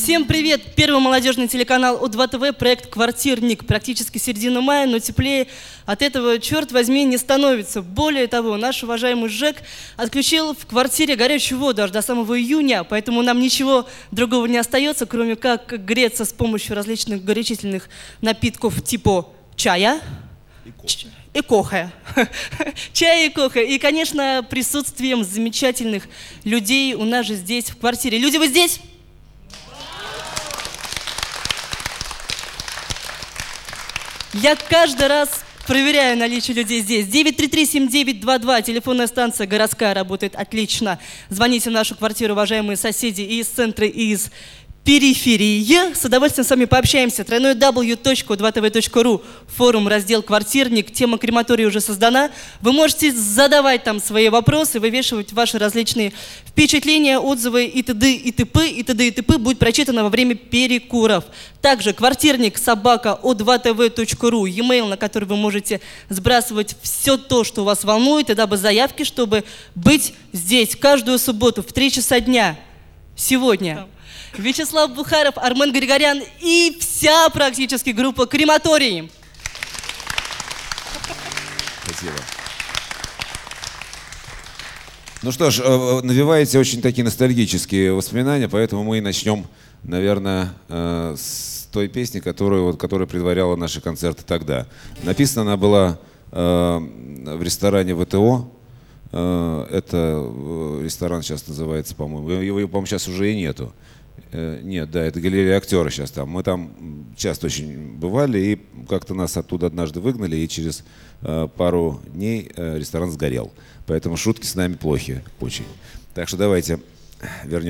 Всем привет! Первый молодежный телеканал О2ТВ, проект «Квартирник». Практически середина мая, но теплее от этого, черт возьми, не становится. Более того, наш уважаемый ЖЭК отключил в квартире горячую воду аж до самого июня, поэтому нам ничего другого не остается, кроме как греться с помощью различных горячительных напитков типа чая и кофе. Чай и кофе. И, конечно, присутствием замечательных людей у нас же здесь в квартире. Люди, вы здесь? Я каждый раз проверяю наличие людей здесь. 933-7922, телефонная станция городская работает отлично. Звоните в нашу квартиру, уважаемые соседи, и из центра, и из периферии. С удовольствием с вами пообщаемся. www.o2tv.ru, форум, раздел «Квартирник». Тема крематория уже создана. Вы можете задавать там свои вопросы, вывешивать ваши различные впечатления, отзывы и т.д. и т.п. и т.д. и т.п. будет прочитано во время перекуров. Также квартирник @o2tv.ru, e-mail, на который вы можете сбрасывать все то, что вас волнует, и дабы заявки, чтобы быть здесь каждую субботу в 3 часа дня. Сегодня Вячеслав Бухаров, Армен Григорян и вся практически группа «Крематорий». Спасибо. Ну что ж, навеваете очень такие ностальгические воспоминания, поэтому мы и начнем, наверное, с той песни, которая предваряла наши концерты тогда. Написана она была в ресторане ВТО. Это ресторан сейчас называется, по-моему. Его, по-моему, сейчас уже и нету. Нет, да, это галерея актера сейчас там. Мы там часто очень бывали, и как-то нас оттуда однажды выгнали, и через пару дней ресторан сгорел. Поэтому шутки с нами плохи очень. Так что давайте вернемся.